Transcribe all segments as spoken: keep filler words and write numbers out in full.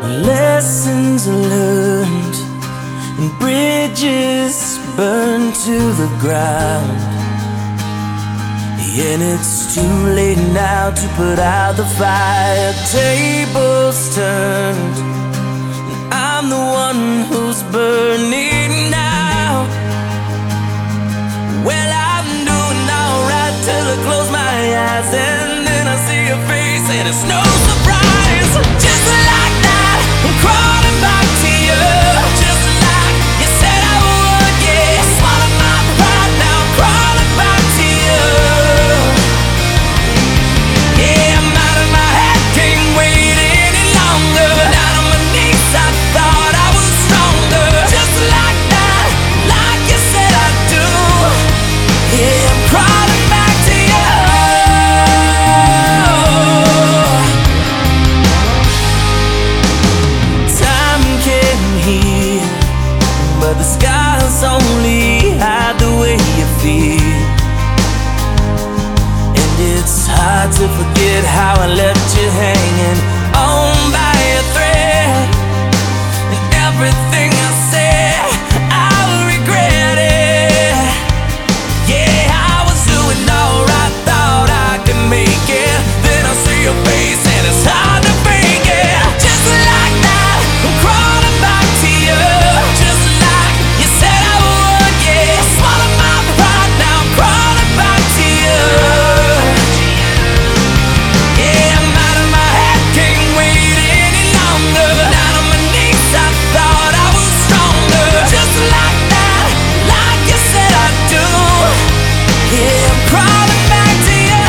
Lessons learned and bridges burned to the ground. And it's too late now to put out the fire. Tables turned, and I'm the one who's burning now. Well, I'm doing alright till I close my eyes, and then I see your face, and it's no surprise. Just like that, I'm crawling back to you, just like you said I would. Yeah, I swallowed my pride, now I'm crawling back to you. Yeah, I'm out of my head, can't wait any longer. Down on my knees, I thought I was stronger. Just like that, like you said I do. Yeah, I'm crawling back to you. Time can heal, but the scars only hide the way you feel. And it's hard to forget how I left you hanging on by a thread. And everything I said, I'll regret it. Yeah, I was doing alright, thought I could make it. Then I see your face and it's hard to fake it. Just like that, I'm crawling back to you, just like you said I would. Yeah, I swallowed my pride, now I'm crawling back to you. Yeah, I'm out of my head, can't wait any longer. Down on my knees, I thought I was stronger. Just like that, like you said I do. Yeah, I'm crawling back to you.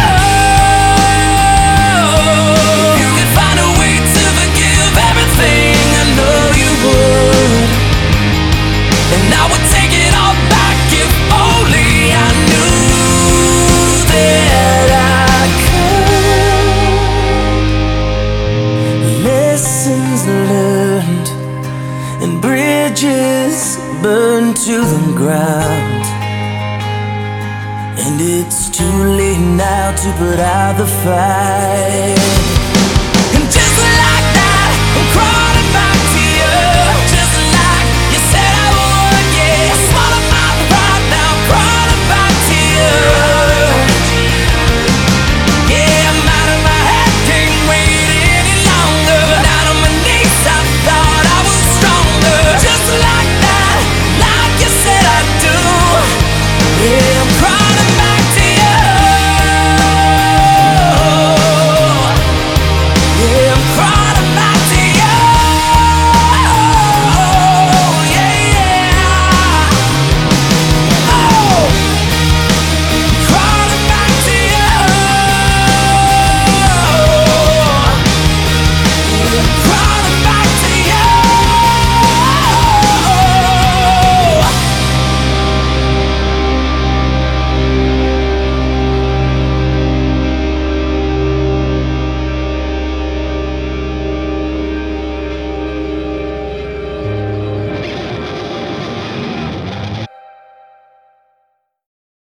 If you could find a way to forgive everything, I know you would. And I would take it all back if only I knew that I could. Lessons learned and bridges burned to the ground. And it's too late now to put out the fire.